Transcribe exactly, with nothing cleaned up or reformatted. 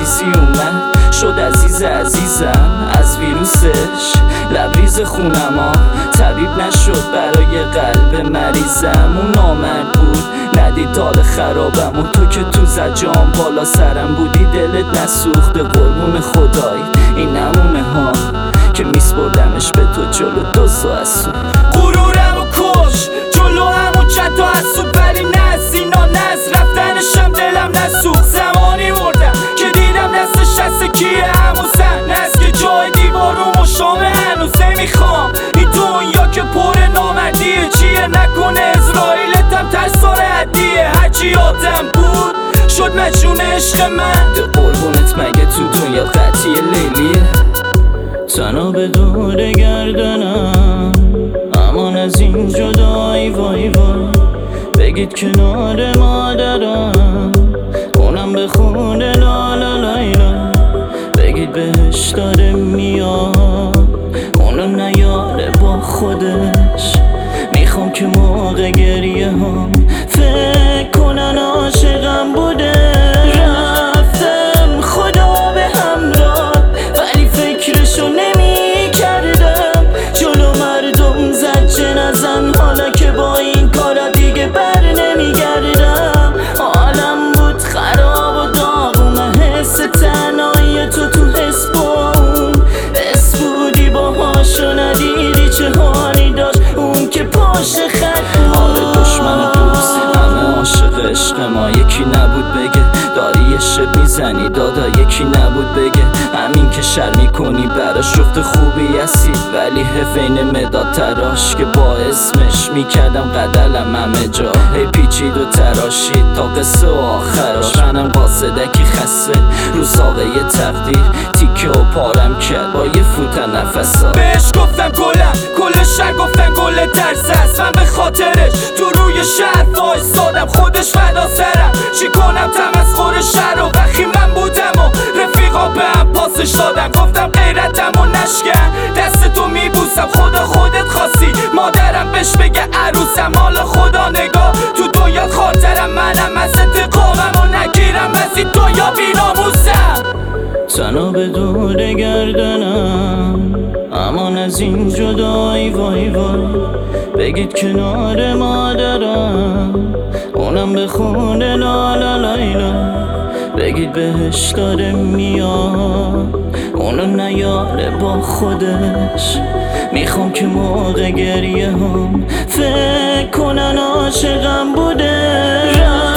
عزیزی اومد شد عزیز عزیزم از ویروسش لبریز خونما طبیب نشد برای قلب مریضم. اون نامرد بود ندید حال خرابم و تو که تو زجام بالا سرم بودی دلت نسوخته قربون خدای این نمونه ها که میسپردمش به تو جلو دو سو غرورم و کش جلو همون چت و حسود ولی نه سینا نز رفتنشم دلم نسوخت. زمانی مردم که دیدم دستش دست کیه همون صحنه است که جای دیوارم و شامه هنوز نمیخوام این دنیا که پر نامردیه چیه نکنه اسرائیلتم ترسار عدیه هرچی یادم بود شد مجنون عشق من. ده قربونت مگه تو دنیا قطعی لیلیه تنها به دور گردنم امان از این جدایی وای وای بگید کنار مادرم اونم به خونه لالا لایلا بگید بهش داره میاد اونو نیاره با خودش میخوام که موقع گریه هم فکر کنن عاشقم بوده. رفتم خدا به همراه ولی فکرشو نمی کردم جلو مردم زجه نزن حالا که با این کارا دیگه بر نمیگردم. حالم بود خراب و داغونه حس تنهایی تو تو حس با اون حس بودی باهاشو ندیدی چه حالی داشت اون که پاش خط بود. آره دشمن دوست همه عاشق عشق ما یکی نبود بگه داری یه شب میزنی دادا یکی نبود بگه همین که شر میکنی براش جفت خوبی هستی ولی حفین مداد تراش که با اسمش میکردم قدلم همه جا هی پیچید و تراشید تا قصه و آخراش منم قاصدکی خسته رو ساقه ی تقدیر تیکه و پارم کرد با یه فوت نفسا بهش گفتم گلم کل شهر گفتن گل ترس است من به خاطرش تو روی شهر وایسادم خودش فدا سرم چی کنم تمسخر شهر و وقتی من بودم و رفیقا به هم پاسش دادم گفتم غیرتم و نشکن دست تو میبوسم خدا خودت خواستی مادرم بهش بگه عروسم حالا خدا نگاه تو دنیا خاطرم منم از انتقامم و نگیرم از این دنیا بیناموسم تنها به دور گردنم امان از این جدایی وای وای بگید کنار مادرم اونم به خونه لالا لایلا بگید بهش داره میاد اونو نیاره با خودش میخوام که موقع گریه هم فکر کنن عاشقم بوده.